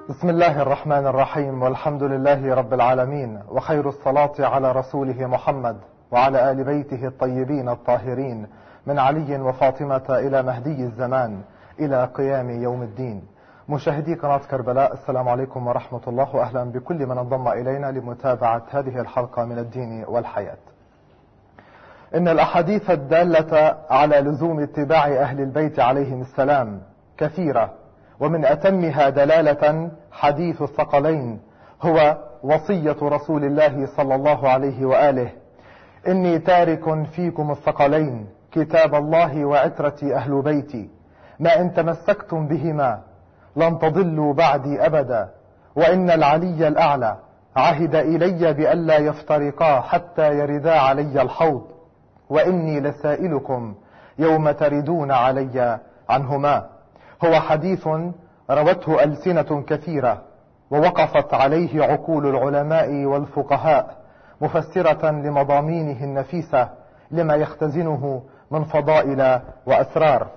بسم الله الرحمن الرحيم، والحمد لله رب العالمين، وخير الصلاة على رسوله محمد وعلى آل بيته الطيبين الطاهرين، من علي وفاطمة إلى مهدي الزمان إلى قيام يوم الدين. مشاهدي قناة كربلاء، السلام عليكم ورحمة الله، وأهلا بكل من انضم إلينا لمتابعة هذه الحلقة من الدين والحياة. إن الأحاديث الدالة على لزوم اتباع أهل البيت عليهم السلام كثيرة، ومن أتمها دلالة حديث الثقلين، هو وصية رسول الله صلى الله عليه وآله: إني تارك فيكم الثقلين، كتاب الله وعترتي أهل بيتي، ما إن تمسكتم بهما لن تضلوا بعدي أبدا، وإن العلي الأعلى عهد إلي بألا يفترقا حتى يردا علي الحوض، وإني لسائلكم يوم تردون علي عنهما. هو حديث روته ألسنة كثيرة ووقفت عليه عقول العلماء والفقهاء، مفسرة لمضامينه النفيسة لما يختزنه من فضائل وأسرار،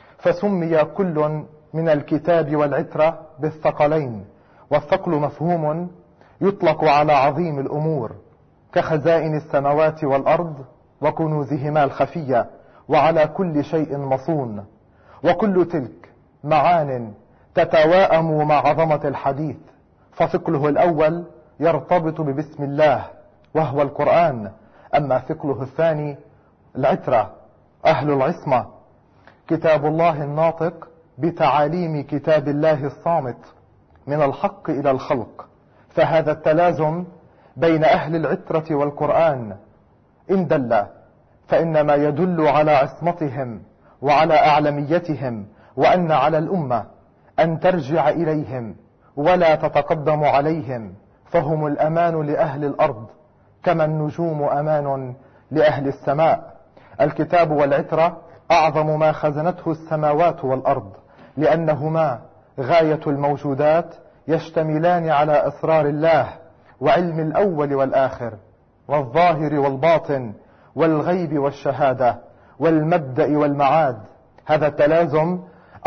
فسمي كل من الكتاب والعترة بالثقلين. والثقل مفهوم يطلق على عظيم الأمور كخزائن السماوات والأرض وكنوزهما الخفية، وعلى كل شيء مصون، وكل تلك معان تتواءم مع عظمة الحديث. فثقله الأول يرتبط ببسم الله وهو القرآن، أما ثقله الثاني العترة أهل العصمة، كتاب الله الناطق بتعاليم كتاب الله الصامت من الحق إلى الخلق. فهذا التلازم بين أهل العترة والقرآن إن دل فإنما يدل على عصمتهم وعلى أعلميتهم، وأن على الأمة أن ترجع إليهم ولا تتقدم عليهم، فهم الأمان لأهل الأرض كما النجوم أمان لأهل السماء. الكتاب والعترة أعظم ما خزنته السماوات والأرض، لأنهما غاية الموجودات، يشتملان على أسرار الله وعلم الأول والآخر والظاهر والباطن والغيب والشهادة والمبدأ والمعاد. هذا التلازم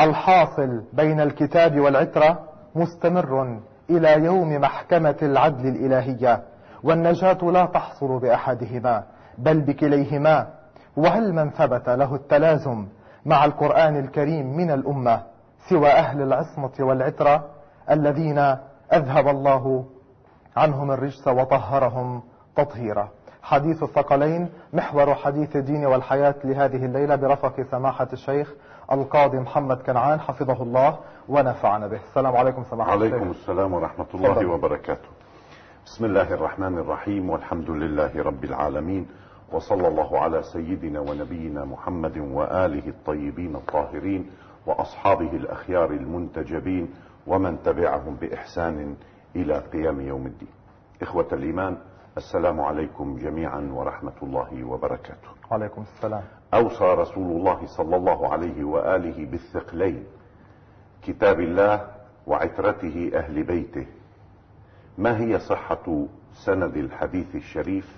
الحاصل بين الكتاب والعترة مستمر إلى يوم محكمة العدل الإلهية، والنجاة لا تحصل بأحدهما بل بكليهما. وهل من ثبت له التلازم مع القرآن الكريم من الأمة سوى أهل العصمة والعترة الذين أذهب الله عنهم الرجس وطهرهم تطهيرا؟ حديث الثقلين محور حديث الدين والحياة لهذه الليلة، برفق سماحة الشيخ القاضي محمد كنعان حفظه الله ونفعنا به. السلام عليكم سماحة الشيخ. عليكم السلام ورحمة الله وبركاته. بسم الله الرحمن الرحيم، والحمد لله رب العالمين، وصلى الله على سيدنا ونبينا محمد وآله الطيبين الطاهرين وأصحابه الأخيار المنتجبين ومن تبعهم بإحسان إلى قيام يوم الدين. إخوة الإيمان، السلام عليكم جميعا ورحمة الله وبركاته. عليكم السلام. أوصى رسول الله صلى الله عليه وآله بالثقلين، كتاب الله وعترته أهل بيته. ما هي صحة سند الحديث الشريف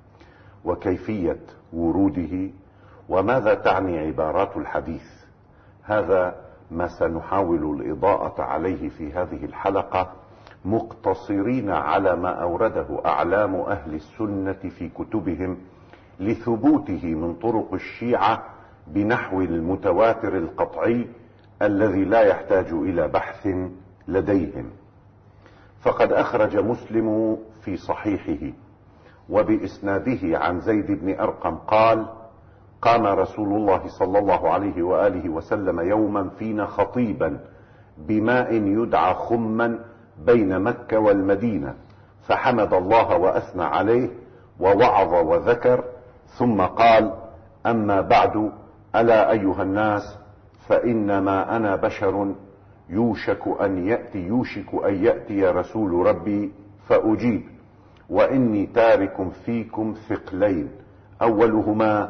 وكيفية وروده، وماذا تعني عبارات الحديث؟ هذا ما سنحاول الإضاءة عليه في هذه الحلقة، مقتصرين على ما أورده أعلام أهل السنة في كتبهم لثبوته من طرق الشيعة بنحو المتواتر القطعي الذي لا يحتاج إلى بحث لديهم. فقد أخرج مسلم في صحيحه وبإسناده عن زيد بن أرقم قال: قام رسول الله صلى الله عليه وآله وسلم يوما فينا خطيبا بماء يدعى خما بين مكة والمدينة، فحمد الله وأثنى عليه ووعظ وذكر، ثم قال: أما بعد، ألا أيها الناس، فإنما أنا بشر يوشك أن يأتي رسول ربي فأجيب، وإني تارك فيكم ثقلين، أولهما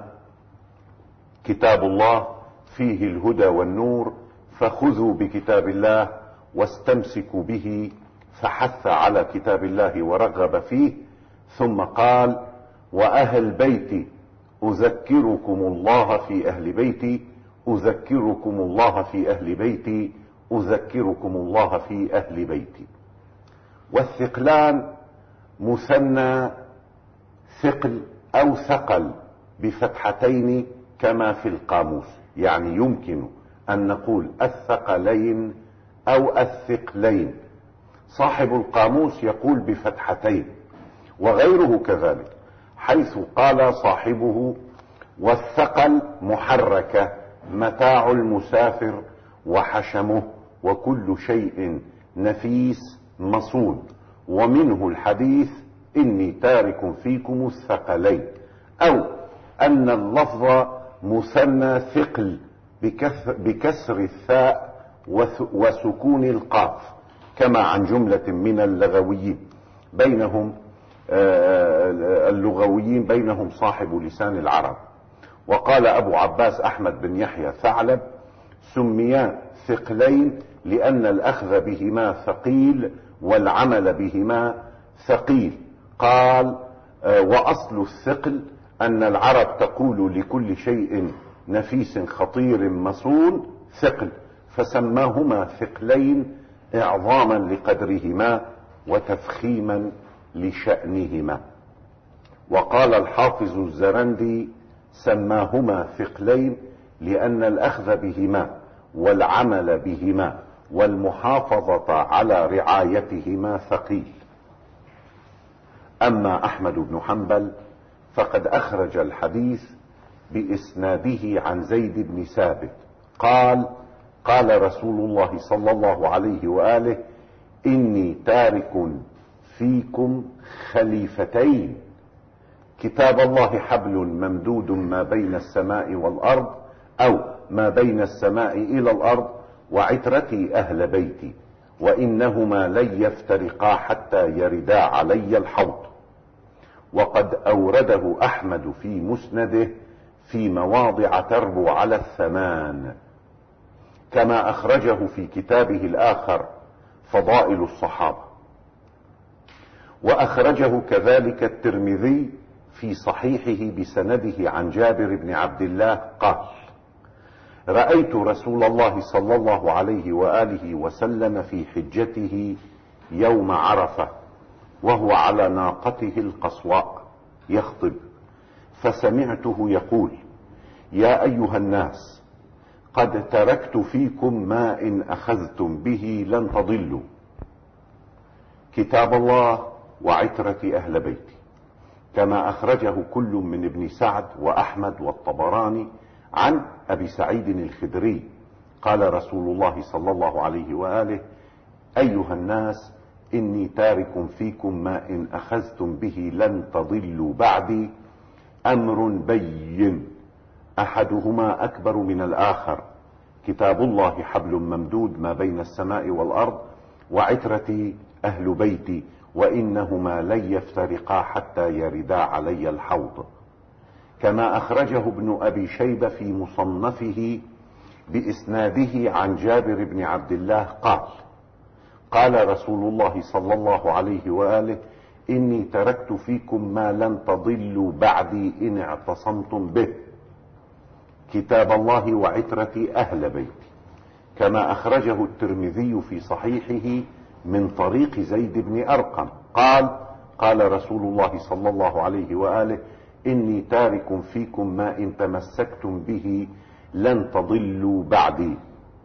كتاب الله فيه الهدى والنور، فخذوا بكتاب الله واستمسكوا به، فحث على كتاب الله ورغب فيه، ثم قال: وأهل بيتي أذكركم الله في أهل بيتي، أذكركم الله في أهل بيتي، أذكركم الله في أهل بيتي. والثقلان مثنى ثقل أو ثقل بفتحتين كما في القاموس، يعني يمكن أن نقول الثقلين أو الثقلين. صاحب القاموس يقول بفتحتين وغيره كذلك، حيث قال صاحبه والثقل محركة متاع المسافر وحشمه وكل شيء نفيس مصون، ومنه الحديث إني تارك فيكم الثقلين، أو أن اللفظ مثنى ثقل بكسر الثاء وسكون القاف، كما عن جملة من اللغويين بينهم صاحب لسان العرب. وقال أبو عباس أحمد بن يحيى ثعلب سميا ثقلين لأن الأخذ بهما ثقيل والعمل بهما ثقيل. قال وأصل الثقل أن العرب تقول لكل شيء نفيس خطير مصون ثقل، فسماهما ثقلين إعظاما لقدرهما وتفخيما لشأنهما. وقال الحافظ الزرندي سماهما ثقلين لأن الأخذ بهما والعمل بهما والمحافظة على رعايتهما ثقيل. أما أحمد بن حنبل فقد أخرج الحديث بإسناده عن زيد بن ثابت قال قال رسول الله صلى الله عليه وآله إني تارك فيكم خليفتين، كتاب الله حبل ممدود ما بين السماء والأرض، أو ما بين السماء إلى الأرض، وعترتي أهل بيتي، وإنهما لن يفترقا حتى يردا علي الحوض. وقد أورده أحمد في مسنده في مواضع تربو على 8، كما أخرجه في كتابه الآخر فضائل الصحابة. وأخرجه كذلك الترمذي في صحيحه بسنده عن جابر بن عبد الله قال رأيت رسول الله صلى الله عليه وآله وسلم في حجته يوم عرفة وهو على ناقته القصواء يخطب، فسمعته يقول يا أيها الناس قد تركت فيكم ما إن أخذتم به لن تضلوا، كتاب الله وعترة أهل بيتي، كما أخرجه كل من ابن سعد وأحمد والطبراني عن أبي سعيد الخدري قال رسول الله صلى الله عليه وآله أيها الناس إني تارك فيكم ما إن أخذتم به لن تضلوا بعدي أمر بين أحدهما أكبر من الآخر، كتاب الله حبل ممدود ما بين السماء والأرض، وعترتي أهل بيتي، وإنهما لن يفترقا حتى يردا علي الحوض. كما أخرجه ابن أبي شيبة في مصنفه بإسناده عن جابر بن عبد الله قال قال رسول الله صلى الله عليه وآله إني تركت فيكم ما لن تضلوا بعدي إن اعتصمتم به، كتاب الله وعترة أهل بيتي، كما أخرجه الترمذي في صحيحه من طريق زيد بن أرقم قال قال رسول الله صلى الله عليه وآله إني تارك فيكم ما إن تمسكتم به لن تضلوا بعدي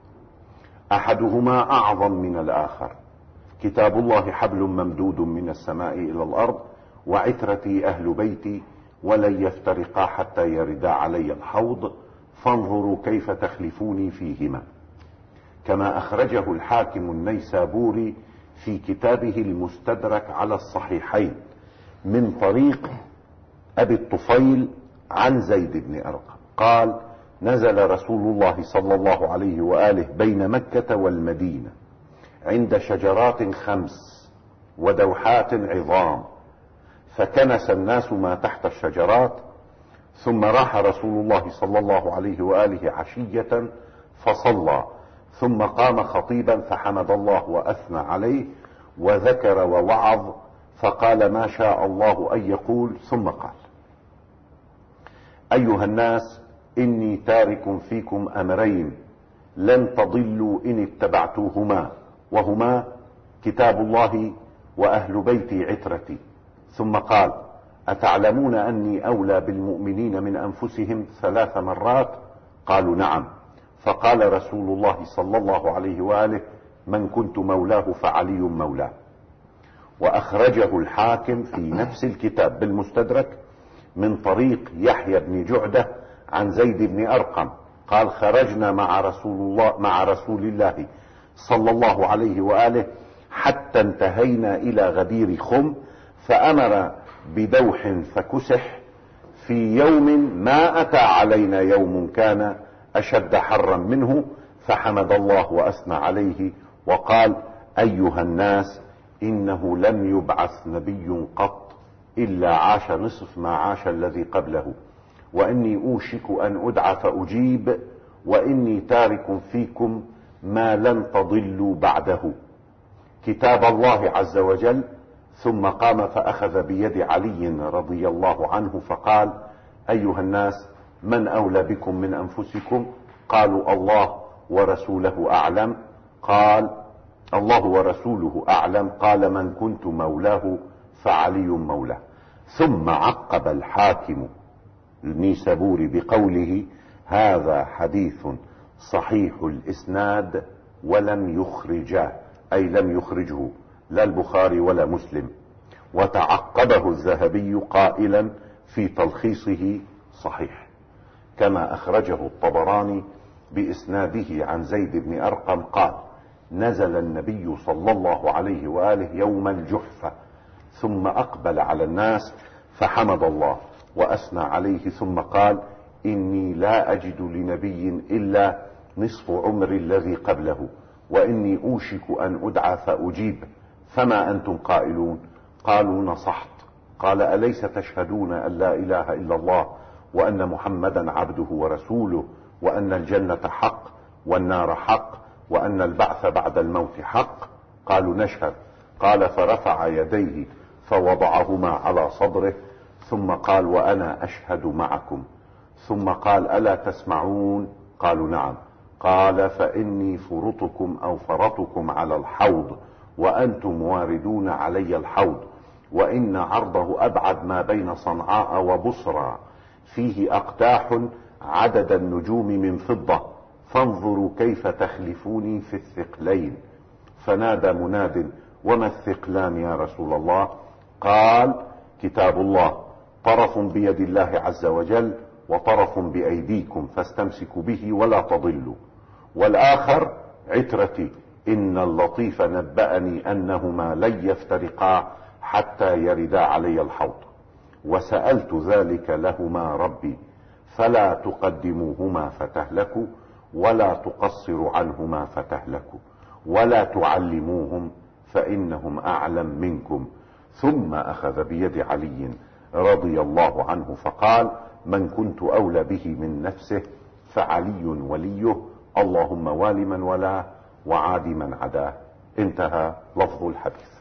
أحدهما أعظم من الآخر، كتاب الله حبل ممدود من السماء إلى الأرض، وعترتي أهل بيتي، ولن يفترقا حتى يردا علي الحوض، فانظروا كيف تخلفوني فيهما. كما أخرجه الحاكم النيسابوري في كتابه المستدرك على الصحيحين من طريق أبي الطفيل عن زيد بن أرقم قال نزل رسول الله صلى الله عليه وآله بين مكة والمدينة عند شجرات 5 ودوحات عظام، فكنس الناس ما تحت الشجرات، ثم راح رسول الله صلى الله عليه وآله عشية فصلى، ثم قام خطيبا فحمد الله وأثنى عليه وذكر ووعظ، فقال ما شاء الله أن يقول، ثم قال أيها الناس إني تارك فيكم أمرين لن تضلوا إن اتبعتوهما، وهما كتاب الله وأهل بيتي عترتي. ثم قال: أتعلمون أني أولى بالمؤمنين من أنفسهم 3 مرات؟ قالوا: نعم. فقال رسول الله صلى الله عليه وآله: من كنت مولاه فعلي مولاه. وأخرجه الحاكم في نفس الكتاب بالمستدرك من طريق يحيى بن جعدة عن زيد بن أرقم قال: خرجنا مع رسول الله صلى الله عليه وآله حتى انتهينا إلى غدير خم، فأمر بدوح فكسح في يوم ما أتى علينا يوم كان أشد حرا منه، فحمد الله وأثنى عليه وقال: أيها الناس، إنه لم يبعث نبي قط إلا عاش نصف ما عاش الذي قبله، وإني أوشك أن أدعى فأجيب، وإني تارك فيكم ما لن تضلوا بعده، كتاب الله عز وجل. ثم قام فأخذ بيد علي رضي الله عنه فقال: أيها الناس، من أولى بكم من أنفسكم؟ قالوا: الله ورسوله أعلم. قال: الله ورسوله أعلم. قال: من كنت مولاه فعلي مولاه. ثم عقب الحاكم النيسابوري بقوله: هذا حديث صحيح الإسناد ولم يخرجاه، أي لم يخرجه لا البخاري ولا مسلم. وتعقبه الذهبي قائلا في تلخيصه: صحيح. كما أخرجه الطبراني بإسناده عن زيد بن أرقم قال: نزل النبي صلى الله عليه وآله يوم الجحفة، ثم أقبل على الناس فحمد الله وأثنى عليه، ثم قال: إني لا أجد لنبي إلا نصف عمري الذي قبله، وإني أوشك أن أدعى فأجيب، فما أنتم قائلون؟ قالوا: نصحت. قال: أليس تشهدون أن لا إله إلا الله وأن محمدا عبده ورسوله، وأن الجنة حق والنار حق، وأن البعث بعد الموت حق؟ قالوا: نشهد. قال: فرفع يديه فوضعهما على صدره، ثم قال: وأنا أشهد معكم. ثم قال: ألا تسمعون؟ قالوا: نعم. قال: فإني فرطكم أو فرطكم على الحوض، وأنتم واردون علي الحوض، وإن عرضه أبعد ما بين صنعاء وبصرى، فيه أقداح عدد النجوم من فضة، فانظروا كيف تخلفوني في الثقلين. فنادى مناد: وما الثقلان يا رسول الله؟ قال: كتاب الله، طرف بيد الله عز وجل وطرف بأيديكم، فاستمسكوا به ولا تضلوا، والآخر عترتي، إن اللطيف نبأني أنهما لن يفترقا حتى يردا علي الحوض، وسألت ذلك لهما ربي، فلا تقدموهما فتهلكوا، ولا تقصروا عنهما فتهلكوا، ولا تعلموهم فإنهم أعلم منكم. ثم أخذ بيد علي رضي الله عنه فقال: من كنت أولى به من نفسه فعلي وليه، اللهم وال من ولاه وعاد من عداه. انتهى لفظ الحديث.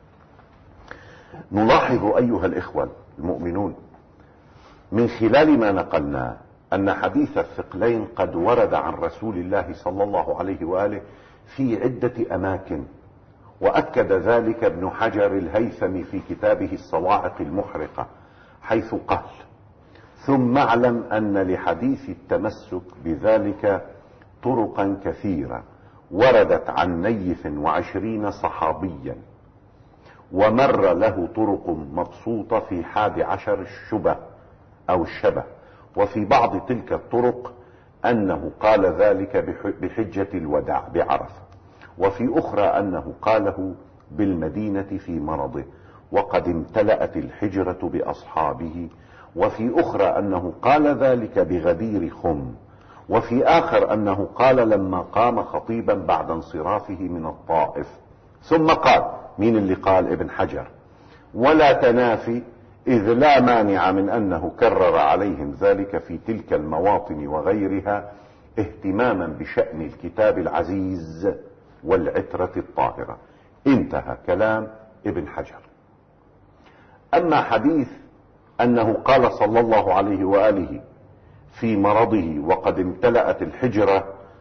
نلاحظ أيها الإخوة المؤمنون من خلال ما نقلنا أن حديث الثقلين قد ورد عن رسول الله صلى الله عليه وآله في عدة أماكن، وأكد ذلك ابن حجر الهيثمي في كتابه الصواعق المحرقة، حيث قال: ثم اعلم أن لحديث التمسك بذلك طرقا كثيرة وردت عن 120 صحابيا، ومر له طرق مبسوطة في 11 الشبه أو الشبه، وفي بعض تلك الطرق أنه قال ذلك بحجة الوداع بعرفة، وفي أخرى أنه قاله بالمدينة في مرضه وقد امتلأت الحجرة بأصحابه، وفي أخرى أنه قال ذلك بغدير خم، وفي آخر أنه قال لما قام خطيبا بعد انصرافه من الطائف. ثم قال، مين اللي قال؟ ابن حجر: ولا تنافي، إذ لا مانع من أنه كرر عليهم ذلك في تلك المواطن وغيرها اهتماما بشأن الكتاب العزيز والعترة الطاهرة. انتهى كلام ابن حجر. أما حديث أنه قال صلى الله عليه وآله في مرضه وقد امتلأت الحجرة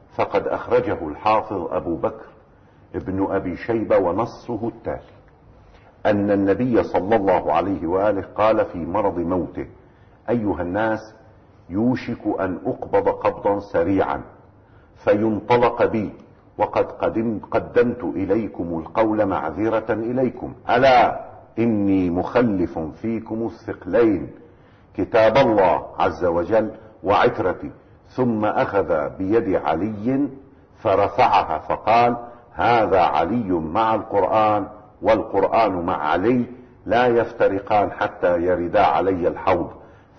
فقد أخرجه الحافظ أبو بكر ابن أبي شيبة ونصه التالي: أن النبي صلى الله عليه وآله قال في مرض موته: أيها الناس، يوشك أن أقبض قبضا سريعا فينطلق بي، وقد قدمت إليكم القول معذرة إليكم، ألا إني مخلف فيكم الثقلين، كتاب الله عز وجل وعترتي. ثم أخذ بيد علي فرفعها فقال: هذا علي مع القرآن، والقرآن مع علي، لا يفترقان حتى يردا علي الحوض،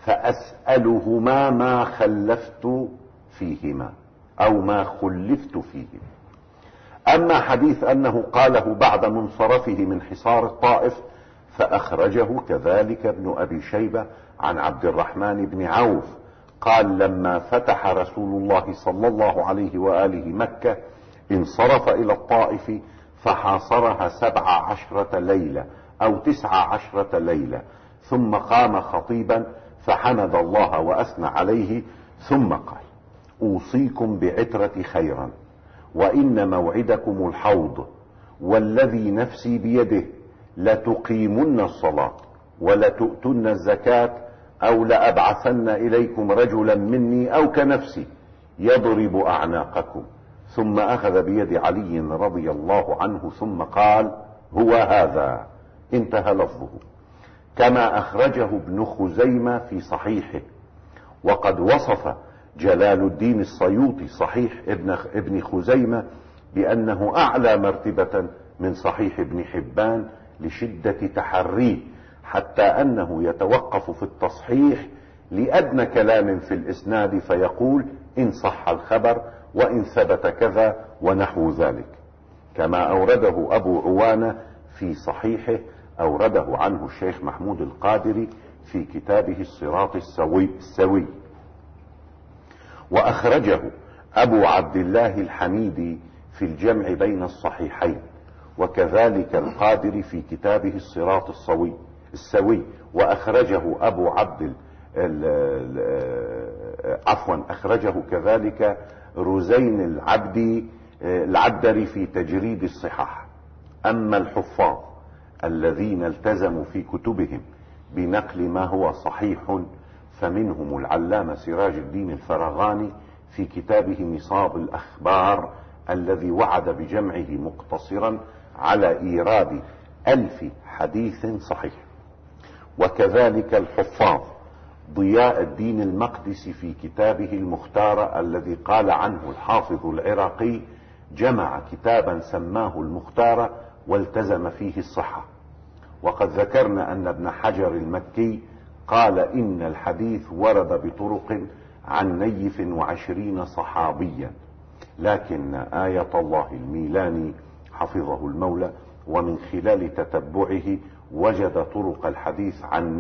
فأسألهما ما خلفت فيهما أو ما خلفت فيه. أما حديث أنه قاله بعد منصرفه من حصار الطائف فأخرجه كذلك ابن أبي شيبة عن عبد الرحمن بن عوف قال: لما فتح رسول الله صلى الله عليه وآله مكة انصرف إلى الطائف فحاصرها 17 ليلة أو 19 ليلة، ثم قام خطيبا فحمد الله وأثنى عليه، ثم قال: أوصيكم بعترة خيرا، وإن موعدكم الحوض، والذي نفسي بيده لتقيمن الصلاة ولتؤتن الزكاة، أو لأبعثن إليكم رجلا مني أو كنفسي يضرب أعناقكم. ثم أخذ بيد علي رضي الله عنه ثم قال: هو هذا، انتهى لفظه، كما أخرجه ابن خزيمة في صحيحه. وقد وصف جلال الدين السيوطي صحيح ابن خزيمة بأنه أعلى مرتبة من صحيح ابن حبان لشدة تحريه، حتى أنه يتوقف في التصحيح لأدنى كلام في الإسناد فيقول: إن صح الخبر، وإن ثبت كذا، ونحو ذلك، كما أورده أبو عوانة في صحيحه، أورده عنه الشيخ محمود القادري في كتابه الصراط السوي. وأخرجه أبو عبد الله الحميدي في الجمع بين الصحيحين، وكذلك القادري في كتابه الصراط السوي. وأخرجه أخرجه كذلك رزين العبدري في تجريد الصحاح. أما الحفاظ الذين التزموا في كتبهم بنقل ما هو صحيح فمنهم العلامة سراج الدين الفراغاني في كتابه نصاب الأخبار، الذي وعد بجمعه مقتصرا على إيراد 1000 حديث صحيح. وكذلك الحفاظ ضياء الدين المقدسي في كتابه المختار، الذي قال عنه الحافظ العراقي: جمع كتابا سماه المختار والتزم فيه الصحة. وقد ذكرنا أن ابن حجر المكي قال: إن الحديث ورد بطرق عن 120 صحابيا، لكن آية الله الميلاني حفظه المولى ومن خلال تتبعه وجد طرق الحديث عن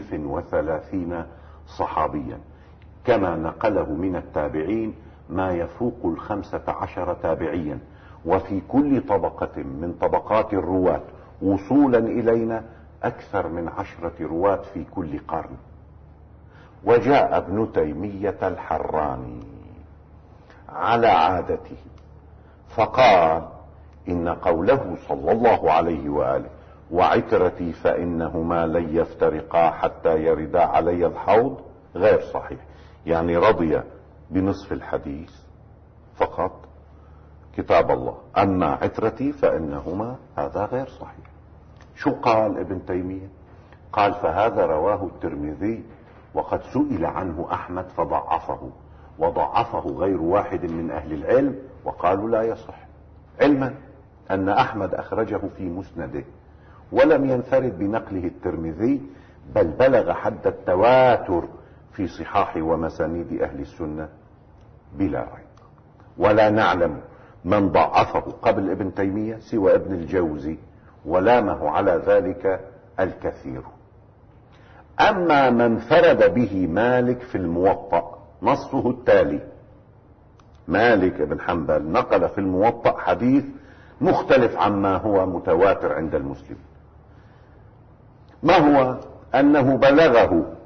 130 صحابيا، كما نقله من التابعين ما يفوق 15 تابعيا، وفي كل طبقة من طبقات الرواة وصولا إلينا أكثر من 10 رواة في كل قرن. وجاء ابن تيمية الحراني على عادته فقال: إن قوله صلى الله عليه وآله وعترتي فإنهما لن يفترقا حتى يردا علي الحوض غير صحيح، يعني رضي بنصف الحديث فقط كتاب الله، أما عترتي فإنهما هذا غير صحيح. شو قال ابن تيمية؟ قال: فهذا رواه الترمذي، وقد سئل عنه أحمد فضعفه، وضعفه غير واحد من أهل العلم وقالوا لا يصح، علما أن أحمد أخرجه في مسنده ولم ينفرد بنقله الترمذي، بل بلغ حد التواتر في صحاح ومسانيد أهل السنة بلا ريب. ولا نعلم من ضعفه قبل ابن تيمية سوى ابن الجوزي، ولامه على ذلك الكثير. أما من فرد به مالك في الموطأ نصه التالي: مالك بن حنبل نقل في الموطأ حديث مختلف عما هو متواتر عند المسلم. ما هو؟ أنه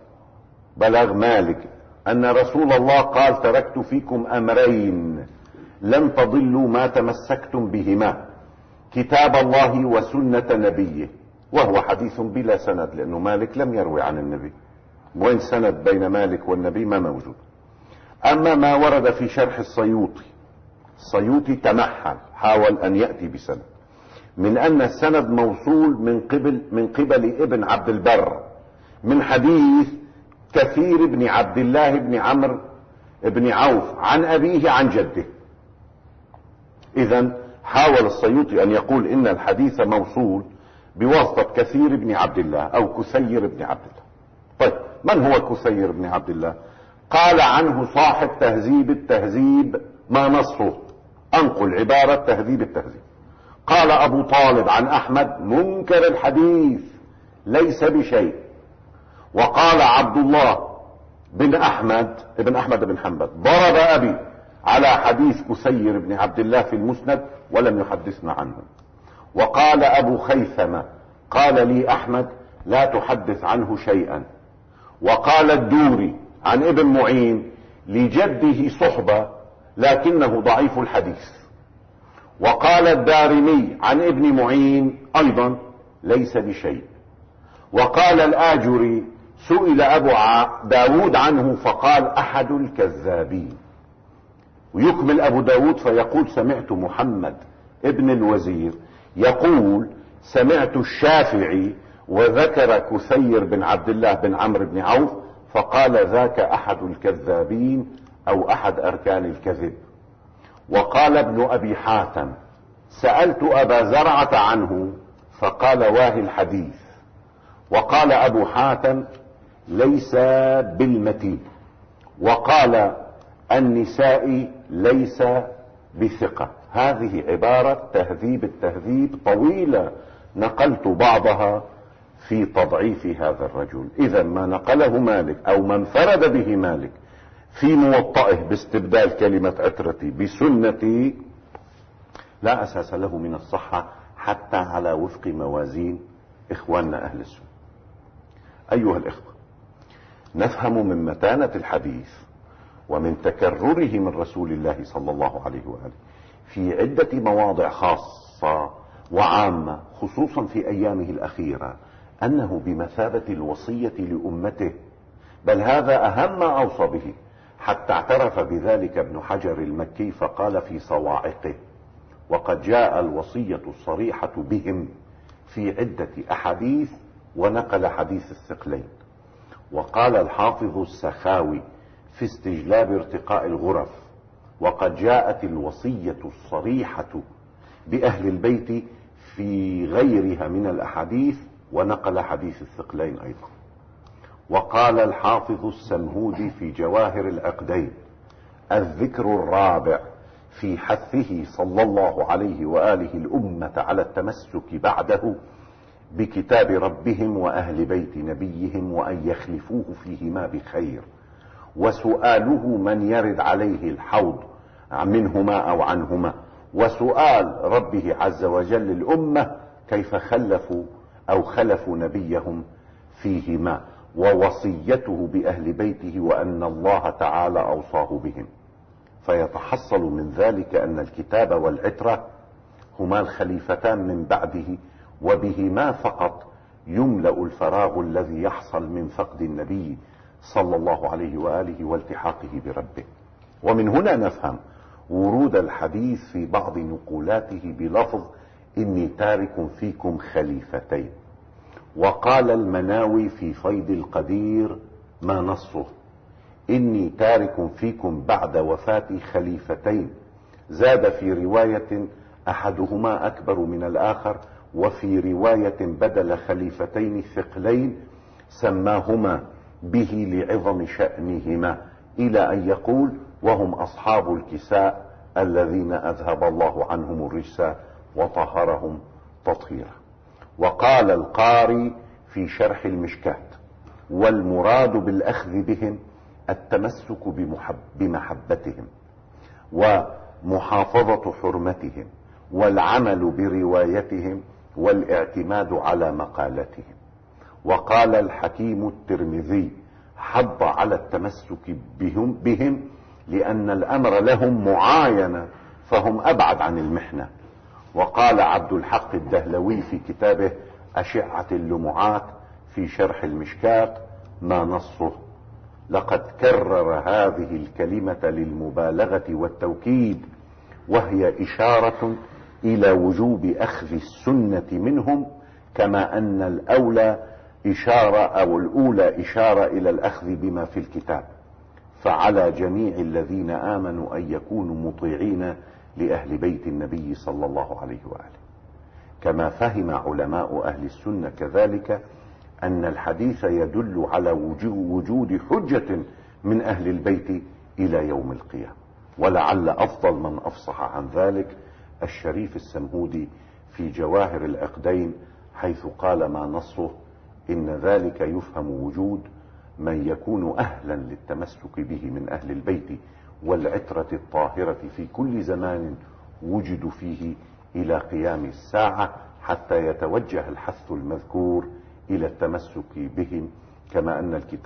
بلغ مالك أن رسول الله قال: تركت فيكم أمرين لن تضلوا ما تمسكتم بهما كتاب الله وسنة نبيه. وهو حديث بلا سند، لأنه مالك لم يروي عن النبي. وين سند بين مالك والنبي؟ ما موجود. أما ما ورد في شرح السيوطي تمحل، حاول أن يأتي بسند من أن السند موصول من قبل ابن عبد البر من حديث كثير بن عبد الله بن عمرو بن عوف عن أبيه عن جده. إذن حاول السيوطي أن يقول إن الحديث موصول بواسطة كثير بن عبد الله أو كثير بن عبد الله. طيب، من هو كثير بن عبد الله؟ قال عنه صاحب تهذيب التهذيب ما نصه، أنقل عبارة تهذيب التهذيب. قال أبو طالب عن أحمد منكر الحديث ليس بشيء. وقال عبد الله بن أحمد بن حنبل ضرب أبي على حديث كثير بن عبد الله في المسند ولم يحدثنا عنه. وقال أبو خيثمة قال لي أحمد لا تحدث عنه شيئا. وقال الدوري عن ابن معين لجده صحبة لكنه ضعيف الحديث. وقال الدارمي عن ابن معين أيضا ليس بشيء. وقال الآجري سئل أبو داود عنه فقال أحد الكذابين. ويكمل أبو داود فيقول سمعت محمد ابن الوزير يقول سمعت الشافعي وذكر كثير بن عبد الله بن عمرو بن عوف فقال ذاك أحد الكذابين أو أحد أركان الكذب. وقال ابن أبي حاتم سألت أبا زرعة عنه فقال واهي الحديث. وقال أبو حاتم ليس بالمتين. وقال النسائي ليس بثقة. هذه عبارة تهذيب التهذيب طويلة نقلت بعضها في تضعيف هذا الرجل. إذا ما نقله مالك أو ما انفرد به مالك في موطئه باستبدال كلمة عترتي بسنتي لا أساس له من الصحة حتى على وفق موازين إخواننا أهل السنة. أيها الإخوة، نفهم من متانة الحديث ومن تكرره من رسول الله صلى الله عليه وآله في عدة مواضع خاصة وعامة خصوصا في أيامه الأخيرة أنه بمثابة الوصية لأمته، بل هذا أهم ما أوصى به، حتى اعترف بذلك ابن حجر المكي فقال في صواعقه وقد جاء الوصية الصريحة بهم في عدة أحاديث ونقل حديث الثقلين. وقال الحافظ السخاوي في استجلاب ارتقاء الغرف وقد جاءت الوصية الصريحة بأهل البيت في غيرها من الأحاديث ونقل حديث الثقلين أيضا. وقال الحافظ السمهودي في جواهر العقدين الذكر الرابع في حثه صلى الله عليه وآله الأمة على التمسك بعده بكتاب ربهم وأهل بيت نبيهم وأن يخلفوه فيهما بخير، وسؤاله من يرد عليه الحوض منهما أو عنهما، وسؤال ربه عز وجل الأمة كيف خلفوا أو خلفوا نبيهم فيهما، ووصيته بأهل بيته وأن الله تعالى أوصاه بهم. فيتحصل من ذلك أن الكتاب والعترة هما الخليفتان من بعده، وبهما فقط يملأ الفراغ الذي يحصل من فقد النبي صلى الله عليه وآله والتحاقه بربه. ومن هنا نفهم ورود الحديث في بعض نقولاته بلفظ إني تارك فيكم خليفتين. وقال المناوي في فيض القدير ما نصه إني تارك فيكم بعد وفاتي خليفتين، زاد في رواية أحدهما أكبر من الآخر، وفي رواية بدل خليفتين ثقلين سماهما به لعظم شأنهما، إلى أن يقول وهم أصحاب الكساء الذين أذهب الله عنهم الرجس وطهرهم تطهيرا. وقال القاري في شرح المشكات والمراد بالأخذ بهم التمسك بمحبتهم ومحافظة حرمتهم والعمل بروايتهم والاعتماد على مقالتهم. وقال الحكيم الترمذي حض على التمسك بهم لأن الأمر لهم معاينة فهم أبعد عن المحنة. وقال عبد الحق الدهلوي في كتابه أشعة اللمعات في شرح المشكاة ما نصه: لقد كرر هذه الكلمة للمبالغة والتوكيد، وهي إشارة إلى وجوب أخذ السنة منهم، كما أن الأولى الأولى إشارة إلى الأخذ بما في الكتاب. فعلى جميع الذين آمنوا أن يكونوا مطيعين لأهل بيت النبي صلى الله عليه وآله. كما فهم علماء أهل السنة كذلك أن الحديث يدل على وجود حجة من أهل البيت إلى يوم القيامة. ولعل أفضل من أفصح عن ذلك الشريف السمهودي في جواهر العقدين، حيث قال ما نصه: إن ذلك يفهم وجود من يكون أهلا للتمسك به من أهل البيت والعترة الطاهرة في كل زمان وجدوا فيه إلى قيام الساعة، حتى يتوجه الحث المذكور إلى التمسك بهم، كما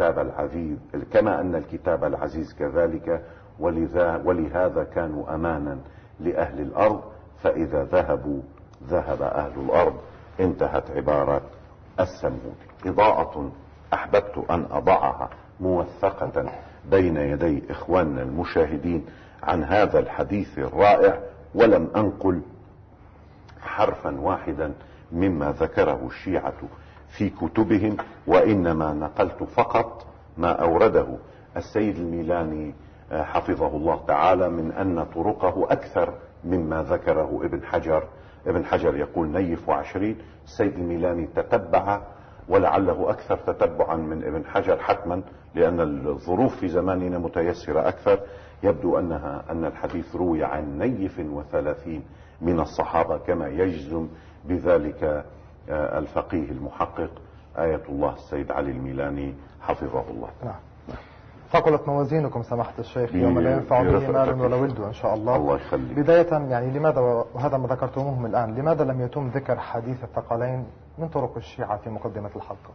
أن الكتاب العزيز كذلك. ولهذا كانوا أمانا لأهل الأرض، فإذا ذهبوا ذهب أهل الأرض. انتهت عبارة السمهودي. إضاءة أحببت أن أضعها موثقة بين يدي إخواننا المشاهدين عن هذا الحديث الرائع، ولم أنقل حرفا واحدا مما ذكره الشيعة في كتبهم، وإنما نقلت فقط ما أورده السيد الميلاني حفظه الله تعالى من أن طرقه أكثر مما ذكره ابن حجر. ابن حجر يقول نيف 20، السيد الميلاني تتبع، ولعله أكثر تتبعا من ابن حجر حتما، لأن الظروف في زماننا متيسرة أكثر. يبدو أن الحديث روي عن نيف 30 من الصحابة، كما يجزم بذلك الفقيه المحقق آية الله السيد علي الميلاني حفظه الله. نعم. ثقلت موازينكم سماحة الشيخ يوم لا ينفع به مال ولا ولد إن شاء الله. الله يخليك. بداية يعني لماذا، وهذا ما ذكرتموهم الآن، لماذا لم يتم ذكر حديث الثقلين من طرق الشيعة في مقدمة الحلقة؟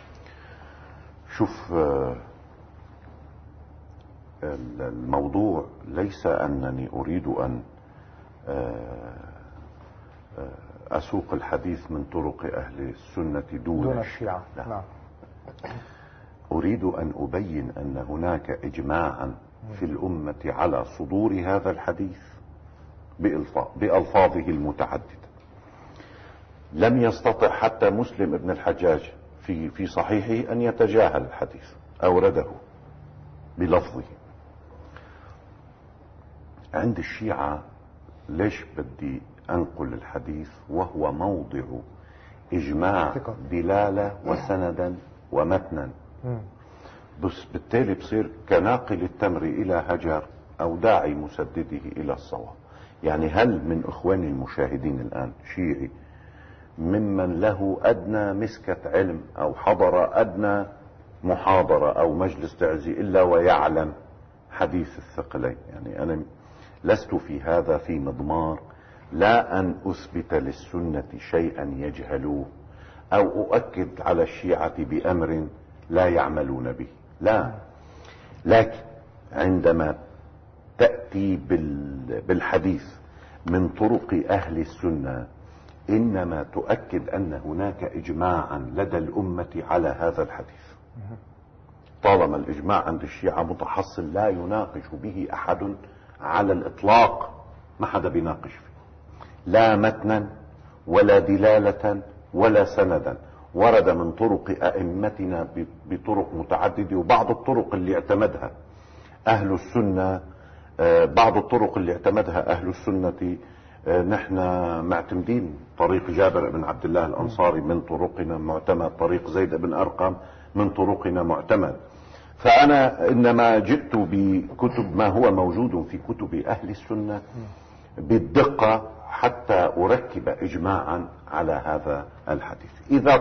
شوف، الموضوع ليس أنني أريد أن أسوق الحديث من طرق أهل السنة دون الشيعة. نعم. أريد أن أبين أن هناك إجماعا في الأمة على صدور هذا الحديث بألفاظه المتعددة. لم يستطع حتى مسلم ابن الحجاج في صحيحه أن يتجاهل الحديث، أورده بلفظه. عند الشيعة ليش بدي أنقل الحديث وهو موضع إجماع دلالة وسندا ومتنا؟ بس بالتالي بصير كناقل التمر إلى هجر أو داعي مسدده إلى الصواب. يعني هل من إخواني المشاهدين الآن شيعي ممن له أدنى مسكة علم أو حضر أدنى محاضرة أو مجلس تعزي إلا ويعلم حديث الثقلين؟ يعني أنا لست في هذا في مضمار لا أن أثبت للسنة شيئا يجهلوه أو أؤكد على الشيعة بأمر لا يعملون به، لا. لكن عندما تأتي بالحديث من طرق أهل السنة إنما تؤكد أن هناك إجماعا لدى الأمة على هذا الحديث. طالما الإجماع عند الشيعة متحصل لا يناقش به أحد على الإطلاق، ما حدا بيناقش فيه، لا متنا ولا دلالة ولا سندا. ورد من طرق أئمتنا بطرق متعددة، وبعض الطرق اللي اعتمدها أهل السنة أهل السنة نحن معتمدين. طريق جابر بن عبد الله الأنصاري من طرقنا معتمد، طريق زيد بن أرقم من طرقنا معتمد. فأنا إنما جئت بكتب ما هو موجود في كتب أهل السنة بالدقة حتى أركب إجماعا على هذا الحديث. إذا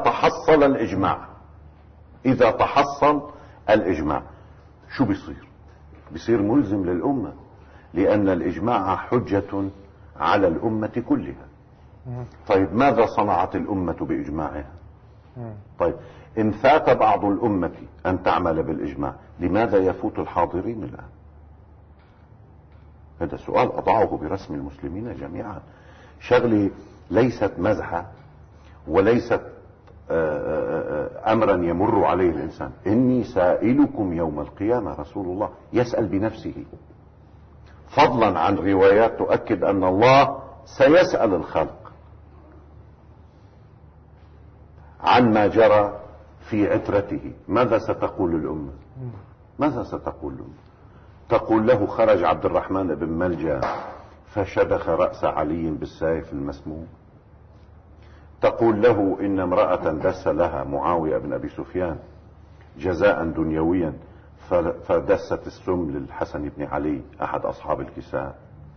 تحصل الإجماع شو بيصير ملزم للأمة، لأن الإجماع حجة على الأمة كلها. طيب ماذا صنعت الأمة بإجماعها؟ طيب إن فات بعض الأمة أن تعمل بالإجماع، لماذا يفوت الحاضرين الآن؟ هذا سؤال أضعه برسم المسلمين جميعا. شغلة ليست مزحة وليست أمرا يمر عليه الإنسان. إني سائلكم يوم القيامة، رسول الله يسأل بنفسه، فضلا عن روايات تؤكد أن الله سيسأل الخلق عن ما جرى في عترته. ماذا ستقول الأمة؟ ماذا ستقول الأمة؟ تقول له خرج عبد الرحمن بن ملجأ فشدخ رأس علي بالسيف المسموم. تقول له إن امرأة دس لها معاوية بن أبي سفيان جزاء دنيويا فدست السم للحسن بن علي أحد أصحاب الكساء.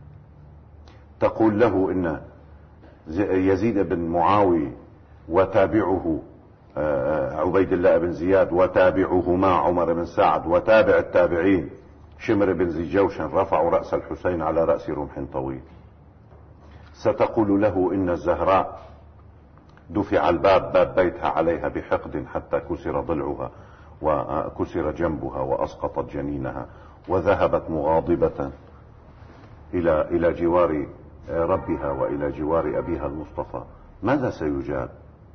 تقول له إن يزيد بن معاوية وتابعه عبيد الله بن زياد وتابعهما عمر بن سعد وتابع التابعين شمر بن ذي جوشن رفعوا رأس الحسين على رأس رمح طويل. ستقول له إن الزهراء دفع الباب، باب بيتها، عليها بحقد حتى كسر ضلعها وكسر جنبها وأسقطت جنينها وذهبت مغاضبة إلى جوار ربها وإلى جوار أبيها المصطفى. ماذا سيجاب؟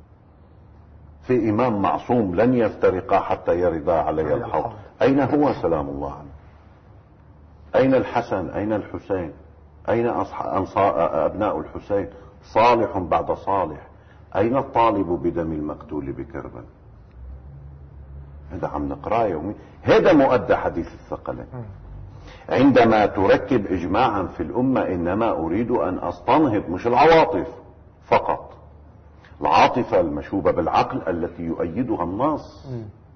في إمام معصوم لن يفترقا حتى يردا علي الحوض. أين هو سلام الله عليه؟ أين الحسن؟ أين الحسين؟ أين أبناء الحسين؟ صالح بعد صالح. أين الطالب بدم المقتول بكربل؟ هذا عم نقرأ يومي. هذا مؤدى حديث الثقلين. عندما تركب إجماعا في الأمة إنما أريد أن أستنهض مش العواطف فقط، العاطفة المشوبة بالعقل التي يؤيدها النص.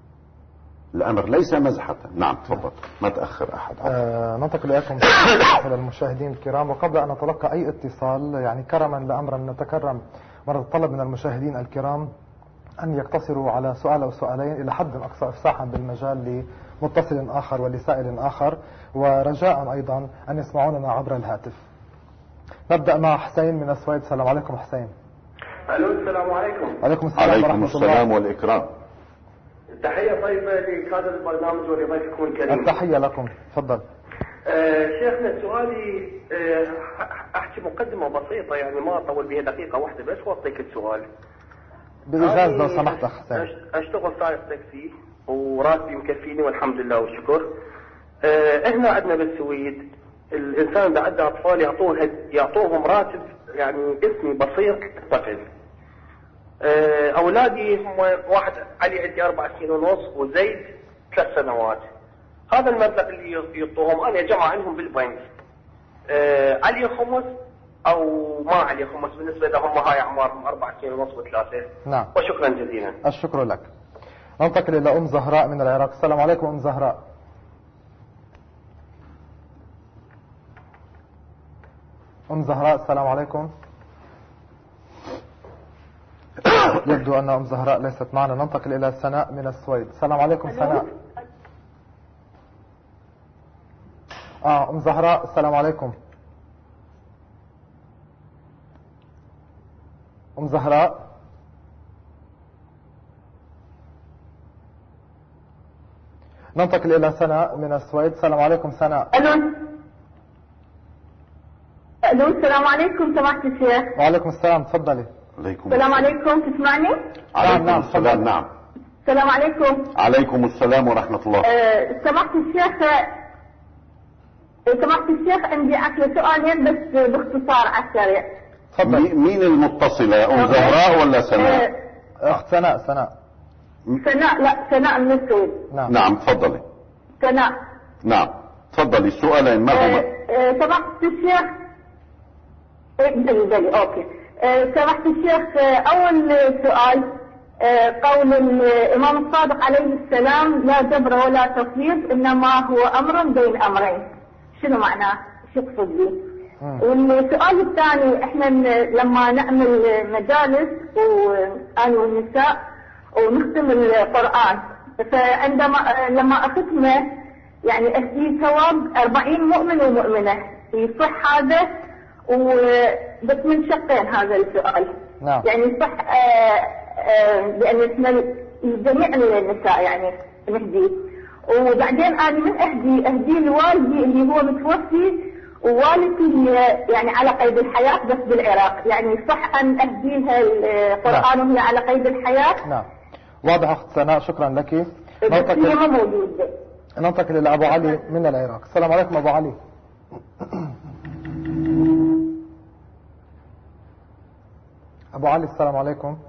الأمر ليس مزحة. نعم تفضل، ما تأخر أحد. ننتقل إليكم المشاهدين الكرام، وقبل أن نتلقى أي اتصال يعني كرما لأمرا نتكرم ونتطلب من المشاهدين الكرام أن يقتصروا على سؤال أو سؤالين إلى حد أقصى إفساحا بالمجال لمتصل آخر ولسائل آخر، ورجاء أيضا أن يسمعوننا عبر الهاتف. نبدأ مع حسين من السويد. السلام عليكم حسين. الو السلام عليكم. عليكم السلام ورحمة الله. عليكم السلام والإكرام. تحية طيبة لكادر البرنامج ولضيفكم الكريم. التحية لكم، تفضل. شيخنا سؤالي احكي مقدمة بسيطة يعني ما اطول بها دقيقة واحدة بس واعطيك السؤال. بإجازة لو سمحت حسين. اشتغل سائق تاكسي وراتبي مكفيني والحمد لله والشكر. احنا عندنا بالسويد الانسان اذا عنده اطفال يعطوهم راتب يعني اسمي بسيط طفل. اولادي هم واحد علي عندي 4 سنين ونص وزيد 3 سنوات. هذا المبلغ اللي يعطوهم انا جمع عنهم بالبنك. علي خمس او ما علي خمس بالنسبه لهم هاي اعمارهم 4 سنين ونص و3. نعم. وشكرا جزيلا. الشكر لك. ننتقل الى ام زهراء من العراق. السلام عليكم ام زهراء. ام زهراء السلام عليكم. يبدو ان ام زهراء ليست معنا. ننتقل الى سناء من السويد. السلام عليكم سناء. ام زهراء السلام عليكم. ام زهراء. ننتقل الى سناء من السويد. السلام عليكم سناء. الو السلام عليكم سماحة الشيخ. وعليكم السلام تفضلي. عليكم السلام عليكم تسمعني؟ عليكم السلام. نعم. السلام عليكم. عليكم السلام ورحمة الله. سماحة الشيخ عندي أكل سؤالين بس باختصار على السريع. تفضل. مين المتصلة؟ أم زهراء ولا سناء؟ أخت سناء. سناء من السويد. نعم تفضلي. سناء. نعم تفضلي. السؤالين ما هما؟ سماحة الشيخ اوكي. سماحة الشيخ اول سؤال قول الامام الصادق عليه السلام لا جبر ولا تفويض انما هو امر بين امرين، شنو معناه؟ شو يقصد به؟ والسؤال الثاني احنا لما نعمل مجالس وانا والنساء ونختم القرآن فعندما لما اختمه يعني اهدي ثواب 40 مؤمن ومؤمنة، يصح هذا؟ وبس من شقين هذا السؤال. نعم. يعني صح لأن احنا جميع النساء يعني نهدي، وبعدين أنا من أهدي لوالدي اللي هو متوفي ووالدتي يعني على قيد الحياة بس بالعراق، يعني صح أن أهديها القرآن وهي على قيد الحياة؟ نعم واضح أخت سناء، شكرا لك. بس هي ما موجودة. ننتقل إلى أبو علي من العراق. السلام عليكم أبو علي. أبو علي السلام عليكم.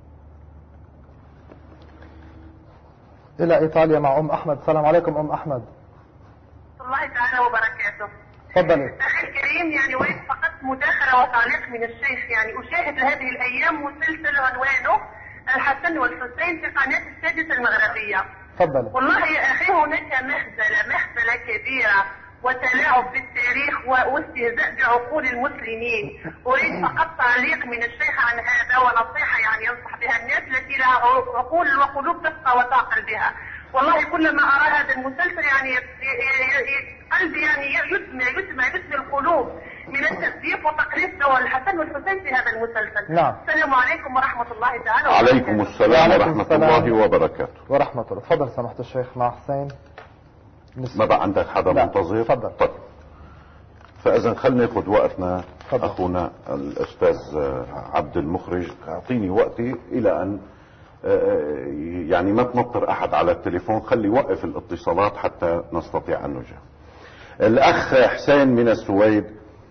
إلى إيطاليا مع أم أحمد. السلام عليكم أم أحمد. الله تعالى وبركاته. تفضلي. أخي الكريم، يعني وين فقط مداخلة وتعليق من الشيخ. يعني أشاهد هذه الأيام مسلسل عنوانه الحسن والحسين في قناة السادسة المغربية. تفضلي. والله يا أخي هناك مهزلة كبيرة وتلاعب بالتاريخ واستهزاء بعقول المسلمين. أريد فقط تعليق من الشيخ عن هذا ونصيحة يعني ينصح بها الناس التي لها عقول وقلوب تفقه وتعقل بها. والله كلما أرى هذا المسلسل يعني قلبي يعني يدمى القلوب من التسبيح وتقليد الحسن والحسين في هذا المسلسل. نعم. السلام عليكم ورحمة الله تعالى وبركاته. عليكم السلام ورحمة الله وبركاته. ورحمة الله. تفضل سماحة الشيخ مع حسين. ما بقى عندك حدا منتظر؟ تفضل. طيب فإذا خلنا ناخذ وقتنا. فضل. أخونا الأستاذ عبد المخرج أعطيني وقتي إلى أن يعني ما تنطر أحد على التليفون، خلي وقف الاتصالات حتى نستطيع أن نجاوب. الأخ حسين من السويد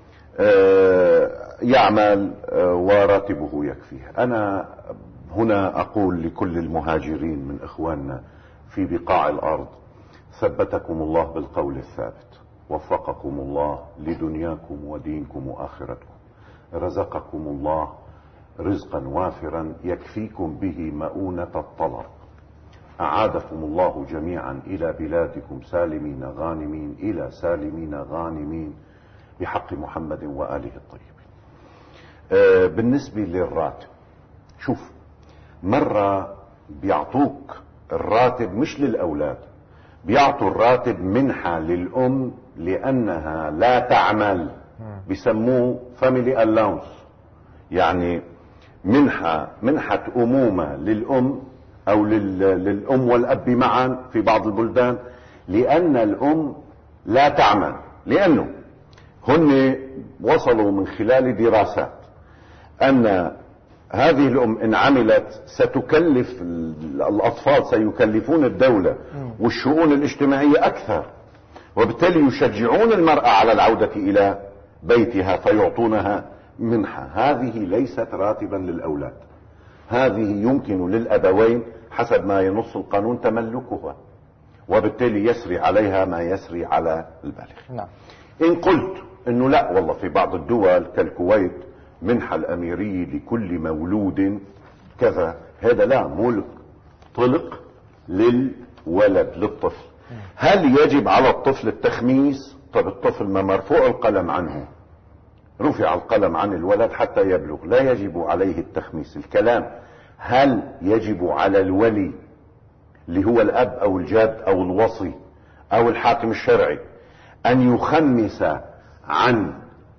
يعمل وراتبه يكفيه. أنا هنا أقول لكل المهاجرين من إخواننا في بقاع الأرض: ثبتكم الله بالقول الثابت، وفقكم الله لدنياكم ودينكم وآخرتكم، رزقكم الله رزقا وافرا يكفيكم به مؤونة الطلب، أعادكم الله جميعا إلى بلادكم سالمين غانمين إلى سالمين غانمين بحق محمد وآله الطيبين. بالنسبة للراتب، شوف، مرة بيعطوك الراتب مش للأولاد، بيعطوا الراتب منحة للأم لأنها لا تعمل، بيسموه family allowance، يعني منحة أمومة للأم أو للأم والأب معا في بعض البلدان، لأن الأم لا تعمل، لأنه هن وصلوا من خلال دراسات أن هذه الأم إن عملت ستكلف الأطفال، سيكلفون الدولة والشؤون الاجتماعية أكثر، وبالتالي يشجعون المرأة على العودة إلى بيتها فيعطونها منحة. هذه ليست راتبا للأولاد، هذه يمكن للأبوين حسب ما ينص القانون تملكها، وبالتالي يسري عليها ما يسري على البالغ. نعم. إن قلت إنه لا والله في بعض الدول كالكويت منحة الأميرية لكل مولود كذا، هذا لا، ملك طلق للولد للطفل. هل يجب على الطفل التخميس؟ طب الطفل ما مرفوع القلم عنه، رفع القلم عن الولد حتى يبلغ، لا يجب عليه التخميس. الكلام هل يجب على الولي اللي هو الأب أو الجد أو الوصي أو الحاكم الشرعي أن يخمس عن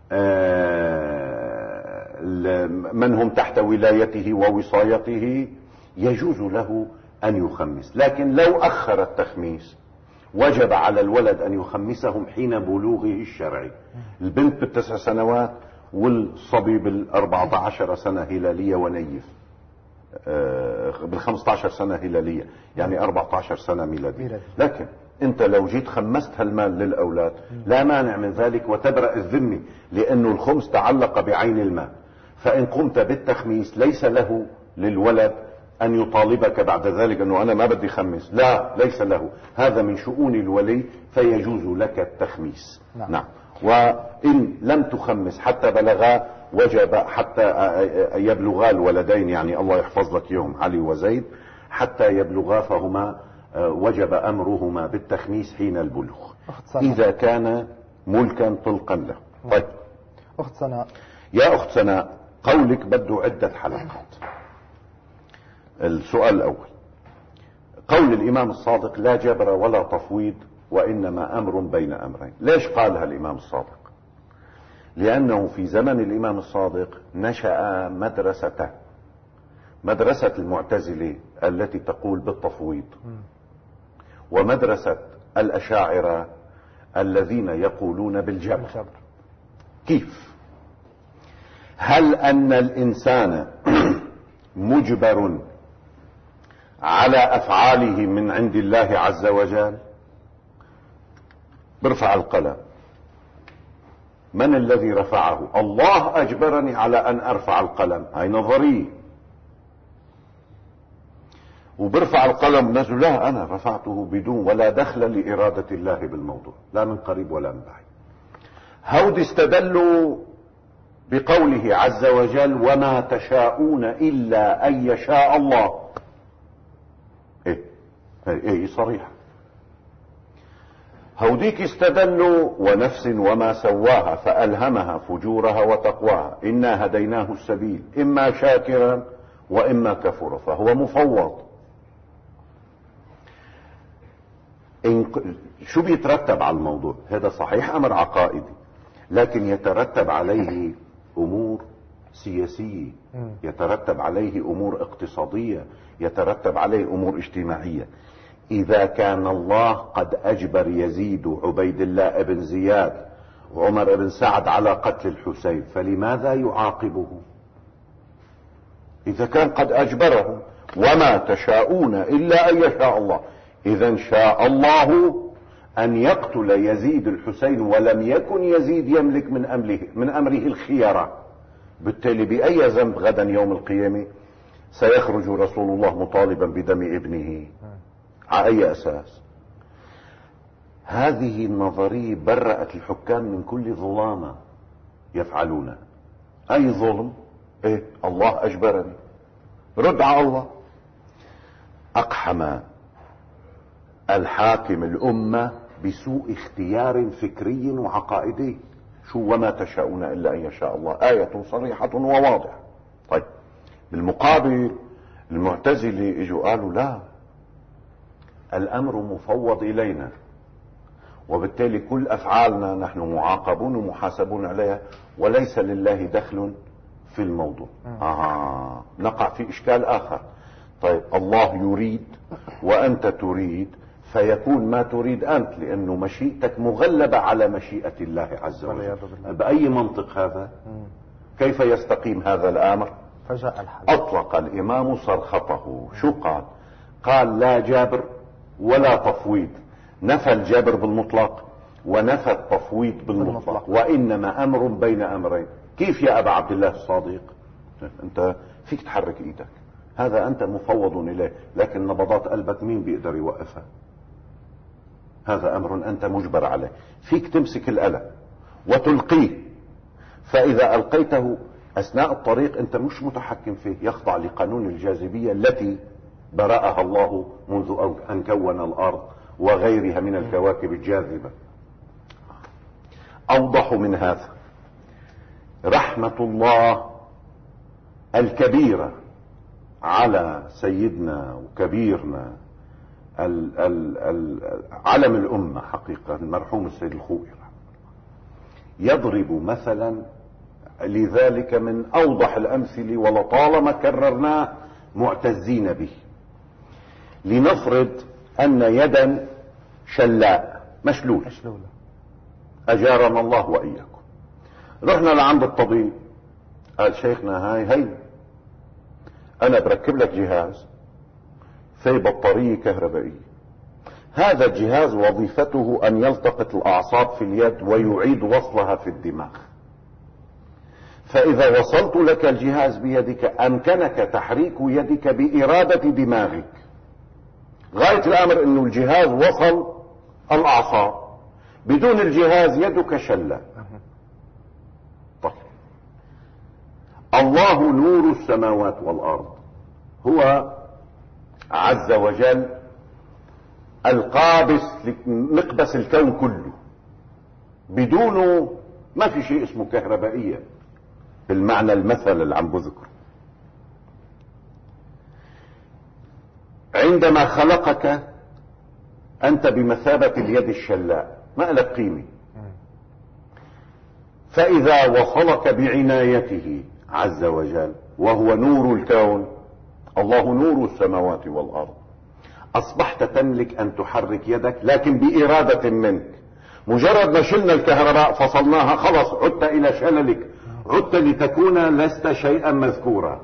من هم تحت ولايته ووصايته؟ يجوز له أن يخمس، لكن لو أخر التخميس وجب على الولد أن يخمسهم حين بلوغه الشرعي. البنت ب9 سنوات والصبي بال14 سنة هلالية ونيف، بال15 سنة هلالية، يعني 14 سنة ميلادية. لكن انت لو جيت خمست هالمال للأولاد لا مانع من ذلك وتبرأ الذمة، لأنه الخمس تعلق بعين المال. فإن قمت بالتخميس ليس له للولد أن يطالبك بعد ذلك أنه أنا ما بدي خمس، لا، ليس له، هذا من شؤون الولي فيجوز لك التخميس. نعم. وإن لم تخمس حتى بلغا وجب حتى يبلغا الولدين، يعني الله يحفظ لك يوم علي وزيد، حتى يبلغا فهما وجب أمرهما بالتخميس حين البلوغ إذا كان ملكا طلقا له. طيب أخت سناء. يا أخت سناء، قولك بده عدة حلقات. السؤال الأول، قول الإمام الصادق لا جبر ولا تفويض وإنما أمر بين أمرين. ليش قالها الإمام الصادق؟ لأنه في زمن الإمام الصادق نشأ مدرسة المعتزلة التي تقول بالتفويض، ومدرسة الأشاعرة الذين يقولون بالجبر. كيف؟ هل أن الإنسان مجبر على أفعاله من عند الله عز وجل؟ برفع القلم، من الذي رفعه؟ الله أجبرني على أن أرفع القلم، هاي نظرية. وبرفع القلم نزل، لا أنا رفعته بدون ولا دخل لإرادة الله بالموضوع، لا من قريب ولا من بعيد. هود استدلوا بقوله عز وجل وما تشاءون إلا أن يشاء الله. ايه صريحة. هوديك استدلوا ونفس وما سواها فألهمها فجورها وتقواها إنا هديناه السبيل إما شاكرا وإما كفورا فهو مفوض. شو بيترتب على الموضوع؟ هذا صحيح أمر عقائدي، لكن يترتب عليه أمور سياسية، يترتب عليه أمور اقتصادية، يترتب عليه أمور اجتماعية. إذا كان الله قد أجبر يزيد وعبيد الله بن زياد وعمر بن سعد على قتل الحسين، فلماذا يعاقبه؟ إذا كان قد أجبره وما تشاءون إلا أن يشاء الله، إذا شاء الله أن يقتل يزيد الحسين ولم يكن يزيد يملك من أمره الخيرة. بالتالي بأي ذنب غدا يوم القيامة سيخرج رسول الله مطالبا بدم ابنه؟ على أي أساس؟ هذه النظرية برأت الحكام من كل ظلامة يفعلونه. أي ظلم؟ إيه؟ الله أجبرني، رد على الله. أقحم الحاكم الأمة بسوء اختيار فكري وعقائدي. شو وما تشاءون إلا أن يشاء الله؟ آية صريحة وواضحة. طيب بالمقابل المعتزلة اجوا قالوا لا، الأمر مفوض إلينا، وبالتالي كل أفعالنا نحن معاقبون ومحاسبون عليها وليس لله دخل في الموضوع. نقع في إشكال آخر. طيب الله يريد وأنت تريد، فيكون ما تريد أنت، لأنه مشيئتك مغلبة على مشيئة الله عز وجل. بأي منطق هذا؟ كيف يستقيم هذا الأمر؟ فجاء الحل. أطلق الإمام صرخته. شو قال؟ قال لا جبر ولا تفويض، نفى الجبر بالمطلق ونفى التفويض بالمطلق، وإنما أمر بين أمرين. كيف يا أبا عبد الله الصادق؟ أنت فيك تحرك إيدك، هذا أنت مفوض إليه، لكن نبضات قلبك مين بيقدر يوقفها؟ هذا أمر أنت مجبر عليه. فيك تمسك الألم وتلقيه، فإذا ألقيته أثناء الطريق أنت مش متحكم فيه، يخضع لقانون الجاذبية التي برأها الله منذ أن كون الأرض وغيرها من الكواكب الجاذبة. أوضح من هذا رحمة الله الكبيرة على سيدنا وكبيرنا علم الأمة حقيقة المرحوم السيد الخوئي، يضرب مثلا لذلك من أوضح الأمثلة ولطالما كررناه معتزين به. لنفرض أن يدا شلاء مشلولة، أجارنا الله وإياكم. رحنا لعند الطبيب، قال شيخنا هاي أنا بركب لك جهاز في بطارية كهربائية، هذا الجهاز وظيفته أن يلتقط الأعصاب في اليد ويعيد وصلها في الدماغ، فإذا وصلت لك الجهاز بيدك أمكنك تحريك يدك بإرادة دماغك. غاية الأمر أنه الجهاز وصل الأعصاب، بدون الجهاز يدك شلة. طيب الله نور السماوات والأرض، هو عز وجل القابس مقبس الكون كله، بدونه ما في شيء اسمه كهربائية بالمعنى المثل اللي عم بذكره. عندما خلقك أنت بمثابة اليد الشلاء، ما لك قيمة. فإذا وصلك بعنايته عز وجل وهو نور الكون، الله نور السماوات والأرض، أصبحت تملك أن تحرك يدك لكن بإرادة منك، مجرد ما شلنا الكهرباء فصلناها خلص عدت الى شللك، عدت لتكون لست شيئا مذكورا.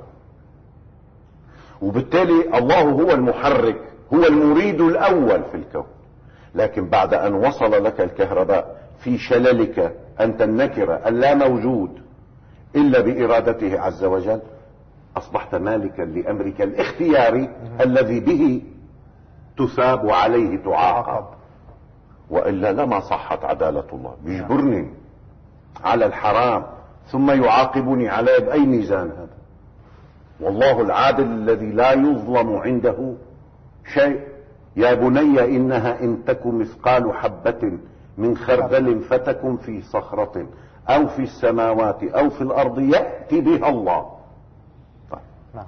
وبالتالي الله هو المحرك، هو المريد الاول في الكون. لكن بعد ان وصل لك الكهرباء في شللك انت النكرة اللا موجود الا بارادته عز وجل، اصبحت مالكا لامرك الاختياري الذي به تثاب وعليه تعاقب. والا لما صحت عدالة الله، بيجبرني على الحرام ثم يعاقبني عليه. باي ميزان هذا؟ والله العادل الذي لا يظلم عنده شيء. يا بني انها ان تك مثقال حبة من خردل فتكن في صخرة او في السماوات او في الارض يأتي بها الله. طيب.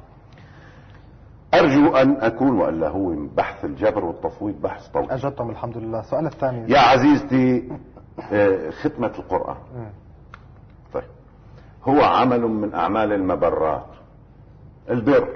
ارجو ان اكون، والا هو بحث الجبر والتفويض بحث طويل. اجبتم الحمد لله. السؤال الثاني يا عزيزتي، ختمة القرآن طيب هو عمل من اعمال المبرات، البر.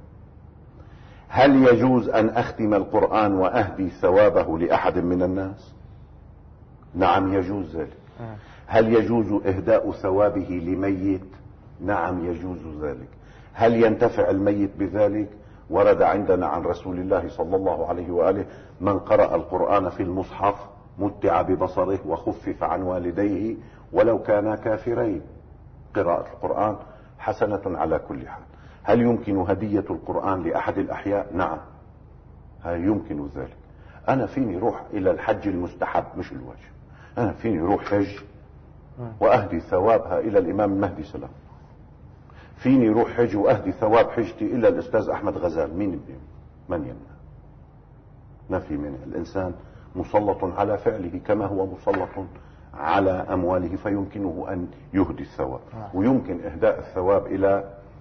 هل يجوز ان اختم القرآن واهدي ثوابه لاحد من الناس؟ نعم يجوز ذلك. هل يجوز اهداء ثوابه لميت؟ نعم يجوز ذلك. هل ينتفع الميت بذلك؟ ورد عندنا عن رسول الله صلى الله عليه وآله: من قرأ القرآن في المصحف متع ببصره وخفف عن والديه ولو كانا كافرين. قراءة القرآن حسنة على كل حال. هل يمكن هدية القرآن لأحد الأحياء؟ نعم يمكن ذلك. أنا فيني روح إلى الحج المستحب مش الواجب. أنا فيني روح حج وأهدي ثوابها إلى الإمام المهدي سلام. فيني روح حج وأهدي ثواب حجتي إلى الأستاذ أحمد غزال. من يمنع؟ ما في منع. الإنسان مسلط على فعله كما هو مسلط على أمواله، فيمكنه أن يهدي الثواب. ويمكن إهداء الثواب إلى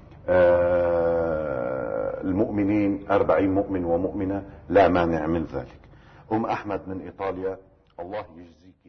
المؤمنين 40 مؤمن ومؤمنة، لا مانع من ذلك. أحمد من إيطاليا، الله يجزيك